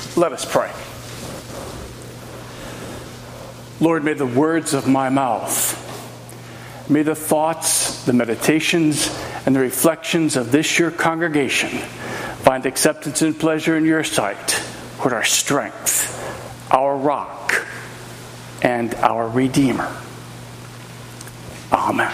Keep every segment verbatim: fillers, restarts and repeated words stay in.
Let us pray. Lord, may the words of my mouth, may the thoughts, the meditations, and the reflections of this your congregation find acceptance and pleasure in your sight, Lord, our strength, our rock, and our Redeemer. Amen.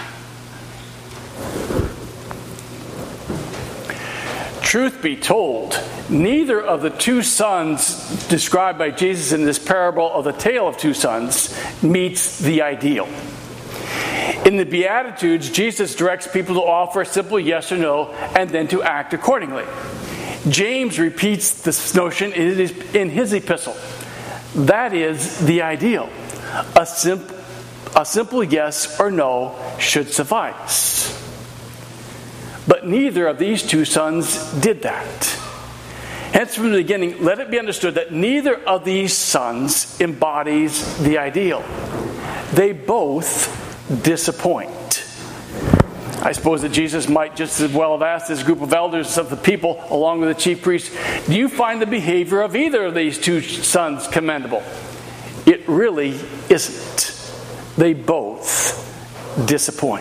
Truth be told, neither of the two sons described by Jesus in this parable of the tale of two sons meets the ideal. In the Beatitudes, Jesus directs people to offer a simple yes or no and then to act accordingly. James repeats this notion in his, in his epistle. That is the ideal. A, sim- a simple yes or no should suffice. But neither of these two sons did that. Hence, from the beginning, let it be understood that neither of these sons embodies the ideal. They both disappoint. I suppose that Jesus might just as well have asked this group of elders of the people, along with the chief priests, do you find the behavior of either of these two sons commendable? It really isn't. They both disappoint.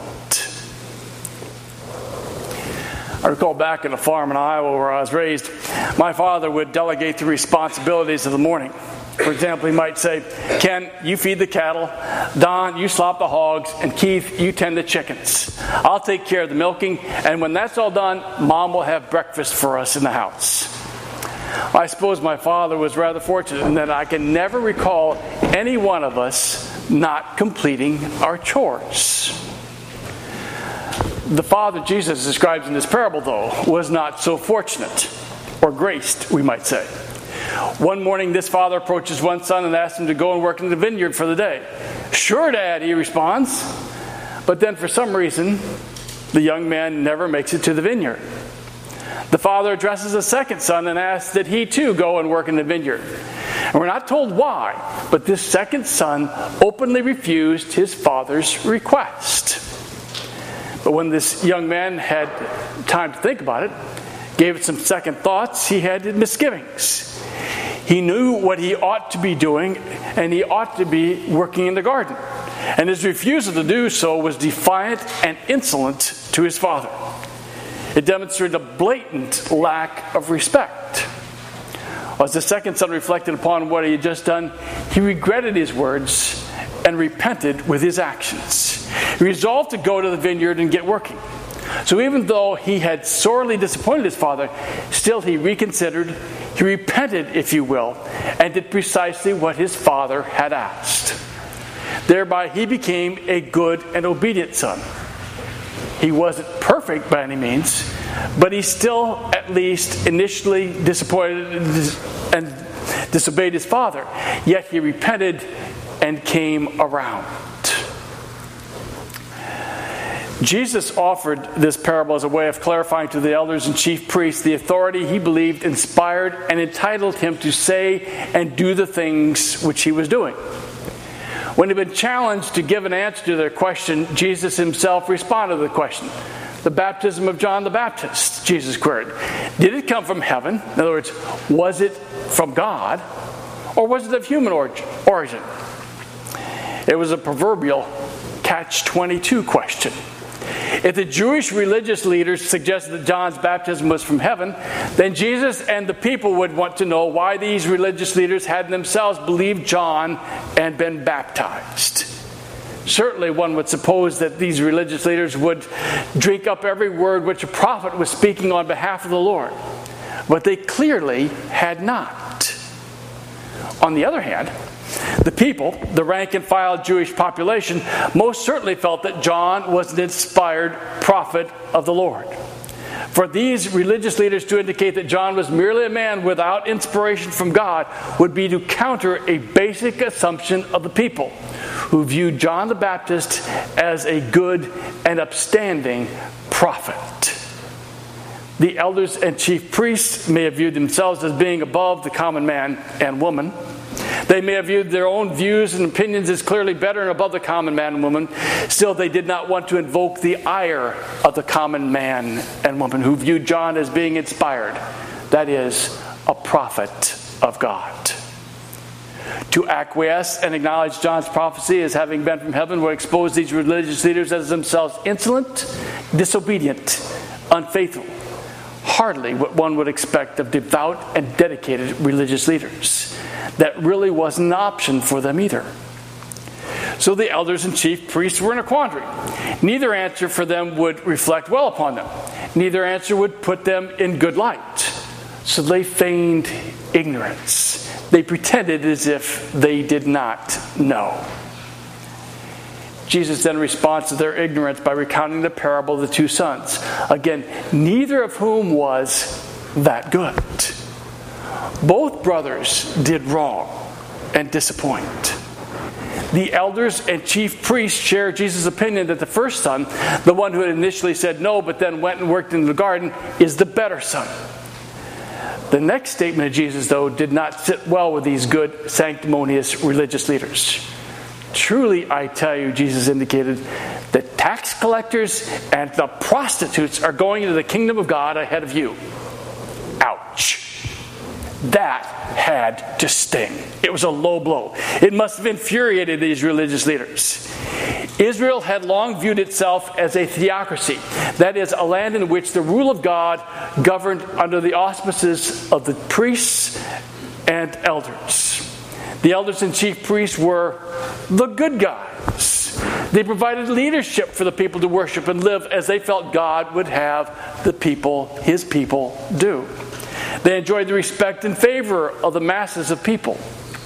I recall back at a farm in Iowa where I was raised, my father would delegate the responsibilities of the morning. For example, he might say, Ken, you feed the cattle, Don, you slop the hogs, and Keith, you tend the chickens. I'll take care of the milking, and when that's all done, Mom will have breakfast for us in the house. I suppose my father was rather fortunate in that I can never recall any one of us not completing our chores. The father Jesus describes in this parable, though, was not so fortunate, or graced, we might say. One morning, this father approaches one son and asks him to go and work in the vineyard for the day. Sure, Dad, he responds. But then, for some reason, the young man never makes it to the vineyard. The father addresses a second son and asks that he too go and work in the vineyard. And we're not told why, but this second son openly refused his father's request. But when this young man had time to think about it, gave it some second thoughts, he had misgivings. He knew what he ought to be doing, and he ought to be working in the garden. And his refusal to do so was defiant and insolent to his father. It demonstrated a blatant lack of respect. As the second son reflected upon what he had just done, he regretted his words and repented with his actions. He resolved to go to the vineyard and get working. So even though he had sorely disappointed his father, still he reconsidered, he repented, if you will, and did precisely what his father had asked. Thereby he became a good and obedient son. He wasn't perfect by any means, but he still at least initially disappointed and disobeyed his father. Yet he repented and came around. Jesus offered this parable as a way of clarifying to the elders and chief priests the authority he believed inspired and entitled him to say and do the things which he was doing. When he'd been challenged to give an answer to their question, Jesus himself responded to the question. The baptism of John the Baptist, Jesus queried. Did it come from heaven? In other words, was it from God? Or was it of human origin? It was a proverbial catch twenty-two question. If the Jewish religious leaders suggested that John's baptism was from heaven, then Jesus and the people would want to know why these religious leaders had themselves believed John and been baptized. Certainly one would suppose that these religious leaders would drink up every word which a prophet was speaking on behalf of the Lord. But they clearly had not. On the other hand, the people, the rank and file Jewish population, most certainly felt that John was an inspired prophet of the Lord. For these religious leaders to indicate that John was merely a man without inspiration from God would be to counter a basic assumption of the people, who viewed John the Baptist as a good and upstanding prophet. The elders and chief priests may have viewed themselves as being above the common man and woman. They may have viewed their own views and opinions as clearly better and above the common man and woman. Still, they did not want to invoke the ire of the common man and woman who viewed John as being inspired. That is, a prophet of God. To acquiesce and acknowledge John's prophecy as having been from heaven would expose these religious leaders as themselves insolent, disobedient, unfaithful. Hardly what one would expect of devout and dedicated religious leaders. That really wasn't an option for them either. So the elders and chief priests were in a quandary. Neither answer for them would reflect well upon them. Neither answer would put them in good light. So they feigned ignorance. They pretended as if they did not know. Jesus then responds to their ignorance by recounting the parable of the two sons. Again, neither of whom was that good. Both brothers did wrong and disappoint. The elders and chief priests share Jesus' opinion that the first son, the one who had initially said no but then went and worked in the garden, is the better son. The next statement of Jesus, though, did not sit well with these good, sanctimonious religious leaders. Truly, I tell you, Jesus indicated, the tax collectors and the prostitutes are going into the kingdom of God ahead of you. Ouch. That had to sting. It was a low blow. It must have infuriated these religious leaders. Israel had long viewed itself as a theocracy, that is, a land in which the rule of God governed under the auspices of the priests and elders. The elders and chief priests were the good guys. They provided leadership for the people to worship and live as they felt God would have the people, his people, do. They enjoyed the respect and favor of the masses of people.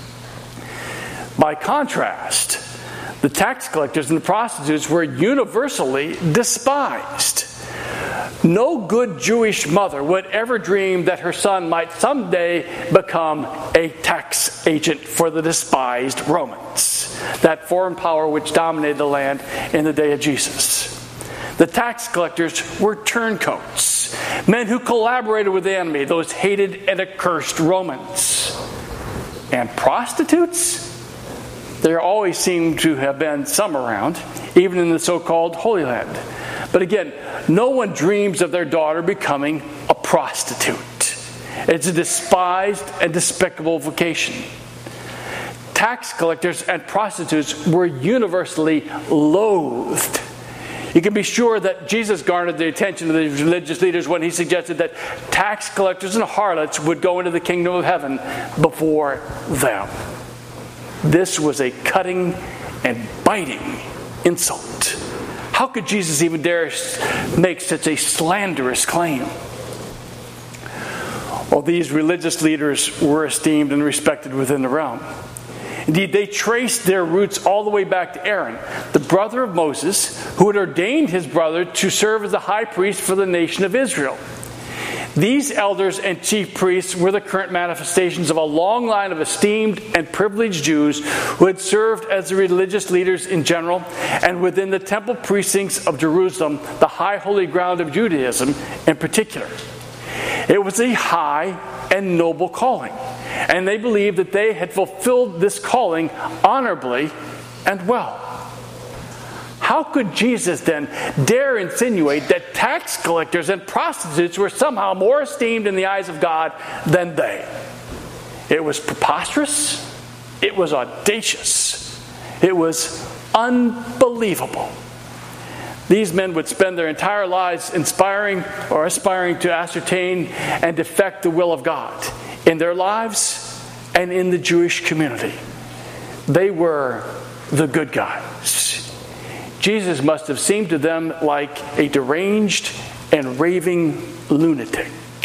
By contrast, the tax collectors and the prostitutes were universally despised. No good Jewish mother would ever dream that her son might someday become a tax agent for the despised Romans, that foreign power which dominated the land in the day of Jesus. The tax collectors were turncoats, men who collaborated with the enemy, those hated and accursed Romans. And prostitutes? There always seemed to have been some around, even in the so-called Holy Land. But again, no one dreams of their daughter becoming a prostitute. It's a despised and despicable vocation. Tax collectors and prostitutes were universally loathed. You can be sure that Jesus garnered the attention of the religious leaders when he suggested that tax collectors and harlots would go into the kingdom of heaven before them. This was a cutting and biting insult. How could Jesus even dare make such a slanderous claim? Well, these religious leaders were esteemed and respected within the realm. Indeed, they traced their roots all the way back to Aaron, the brother of Moses, who had ordained his brother to serve as the high priest for the nation of Israel. These elders and chief priests were the current manifestations of a long line of esteemed and privileged Jews who had served as the religious leaders in general and within the temple precincts of Jerusalem, the high holy ground of Judaism in particular. It was a high and noble calling, and they believed that they had fulfilled this calling honorably and well. How could Jesus then dare insinuate that tax collectors and prostitutes were somehow more esteemed in the eyes of God than they? It was preposterous. It was audacious. It was unbelievable. These men would spend their entire lives inspiring or aspiring to ascertain and effect the will of God in their lives and in the Jewish community. They were the good guys. Jesus must have seemed to them like a deranged and raving lunatic.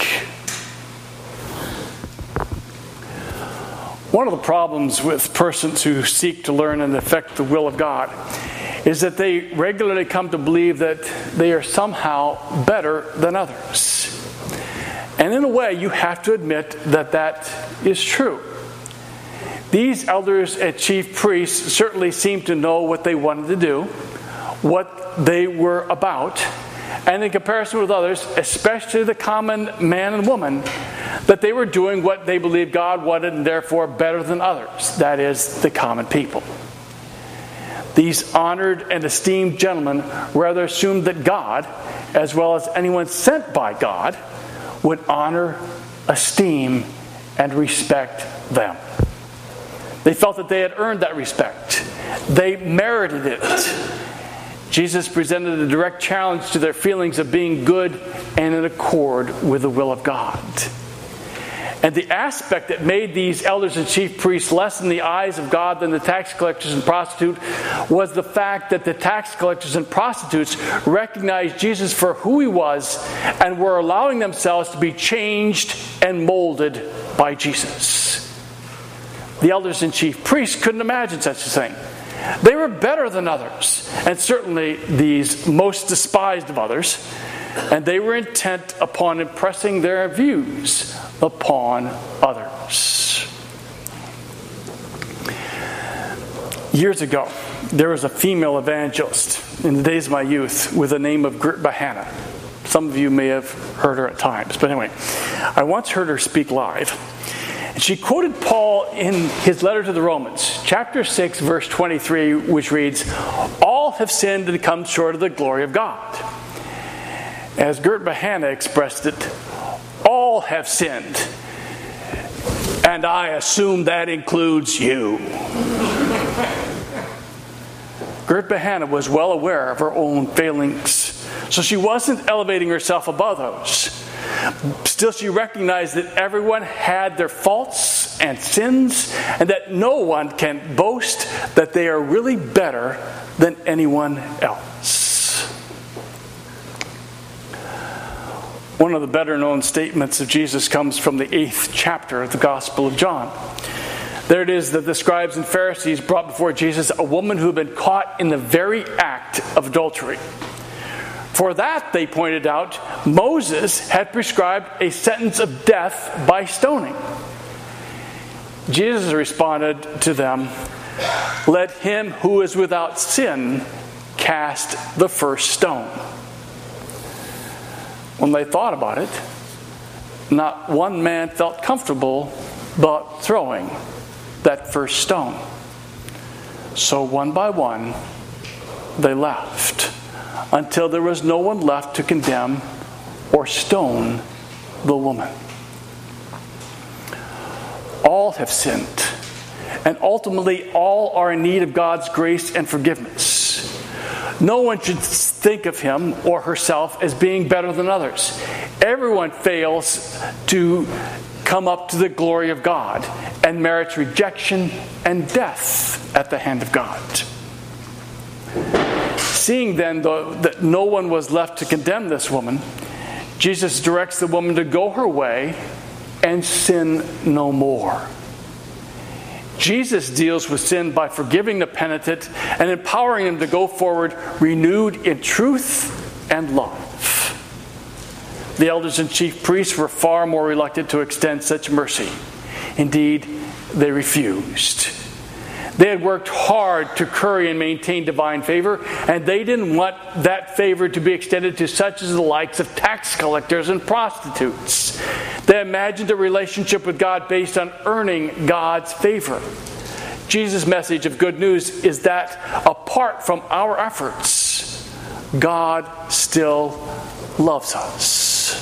One of the problems with persons who seek to learn and affect the will of God is that they regularly come to believe that they are somehow better than others. And in a way, you have to admit that that is true. These elders and chief priests certainly seemed to know what they wanted to do, what they were about, and in comparison with others, especially the common man and woman, that they were doing what they believed God wanted and therefore better than others, that is, the common people. These honored and esteemed gentlemen rather assumed that God, as well as anyone sent by God, would honor, esteem, and respect them. They felt that they had earned that respect. They merited it. Jesus presented a direct challenge to their feelings of being good and in accord with the will of God. And the aspect that made these elders and chief priests less in the eyes of God than the tax collectors and prostitutes was the fact that the tax collectors and prostitutes recognized Jesus for who he was and were allowing themselves to be changed and molded by Jesus. The elders and chief priests couldn't imagine such a thing. They were better than others, and certainly these most despised of others, and they were intent upon impressing their views upon others. Years ago, there was a female evangelist in the days of my youth with the name of Gert Bahana. Some of you may have heard her at times, but anyway, I once heard her speak live. And she quoted Paul in his letter to the Romans, chapter six, verse twenty-three, which reads, "All have sinned and come short of the glory of God." As Gert Bahana expressed it, all have sinned, and I assume that includes you. Gert Bahana was well aware of her own failings, so she wasn't elevating herself above those. Still, she recognized that everyone had their faults and sins, and that no one can boast that they are really better than anyone else. One of the better-known statements of Jesus comes from the eighth chapter of the Gospel of John. There it is that the scribes and Pharisees brought before Jesus a woman who had been caught in the very act of adultery. For that, they pointed out, Moses had prescribed a sentence of death by stoning. Jesus responded to them, "Let him who is without sin cast the first stone." When they thought about it, not one man felt comfortable about throwing that first stone. So one by one, they left, until there was no one left to condemn or stone the woman. All have sinned, and ultimately all are in need of God's grace and forgiveness. No one should think of him or herself as being better than others. Everyone fails to come up to the glory of God and merits rejection and death at the hand of God. Seeing then, though, that no one was left to condemn this woman, Jesus directs the woman to go her way and sin no more. Jesus deals with sin by forgiving the penitent and empowering him to go forward renewed in truth and love. The elders and chief priests were far more reluctant to extend such mercy. Indeed, they refused. They had worked hard to curry and maintain divine favor, and they didn't want that favor to be extended to such as the likes of tax collectors and prostitutes. They imagined a relationship with God based on earning God's favor. Jesus' message of good news is that apart from our efforts, God still loves us.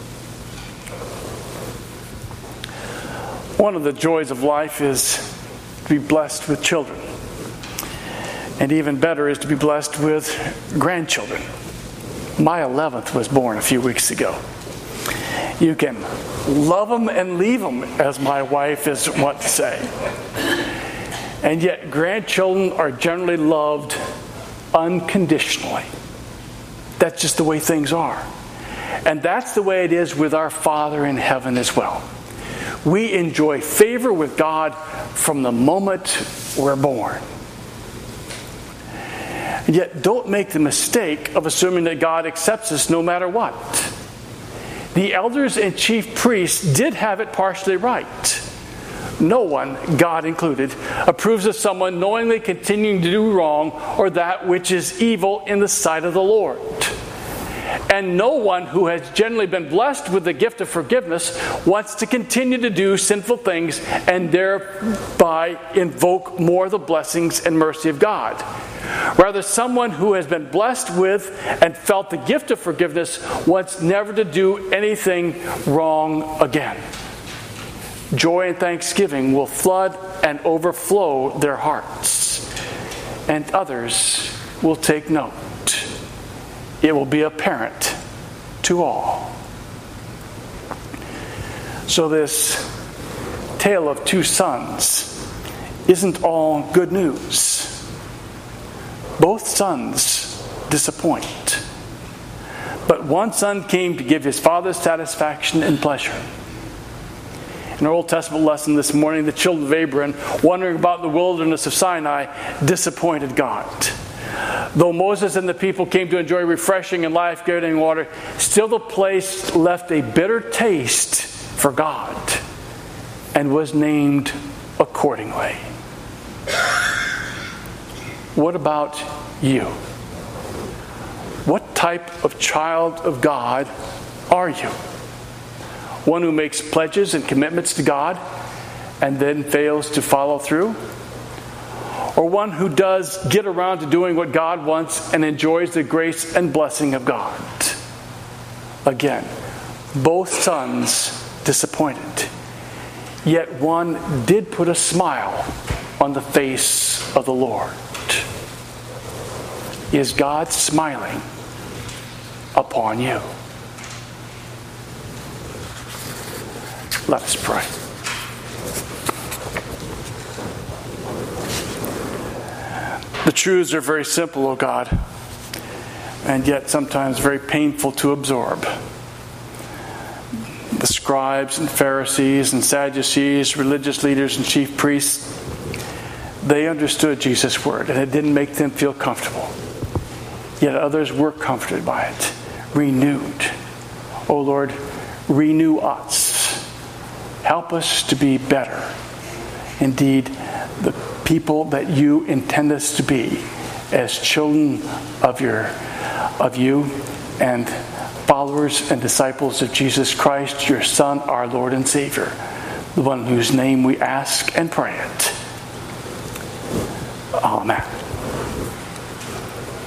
One of the joys of life is to be blessed with children. And even better is to be blessed with grandchildren. My eleventh was born a few weeks ago. You can love them and leave them, as my wife is wont to say. And yet grandchildren are generally loved unconditionally. That's just the way things are. And that's the way it is with our Father in heaven as well. We enjoy favor with God from the moment we're born. And yet, don't make the mistake of assuming that God accepts us no matter what. The elders and chief priests did have it partially right. No one, God included, approves of someone knowingly continuing to do wrong or that which is evil in the sight of the Lord. And no one who has generally been blessed with the gift of forgiveness wants to continue to do sinful things and thereby invoke more of the blessings and mercy of God. Rather, someone who has been blessed with and felt the gift of forgiveness wants never to do anything wrong again. joy and thanksgiving will flood and overflow their hearts, and others will take note. It will be apparent to all. So this tale of two sons isn't all good news. Both sons disappoint. But one son came to give his father satisfaction and pleasure. In our Old Testament lesson this morning, the children of Abraham, wandering about the wilderness of Sinai, disappointed God. Though Moses and the people came to enjoy refreshing and life-giving water, still the place left a bitter taste for God and was named accordingly. What about you? What type of child of God are you? One who makes pledges and commitments to God and then fails to follow through? Or one who does get around to doing what God wants and enjoys the grace and blessing of God? Again, both sons disappointed. Yet one did put a smile on the face of the Lord. Is God smiling upon you? Let us pray. The truths are very simple, O God, and yet sometimes very painful to absorb. The scribes and Pharisees and Sadducees, religious leaders and chief priests, they understood Jesus' word, and it didn't make them feel comfortable. Yet others were comforted by it, renewed. Oh Lord, renew us. Help us to be better. Indeed, the people that you intend us to be as children of your, of you and followers and disciples of Jesus Christ, your Son, our Lord and Savior, the one in whose name we ask and pray it. Amen.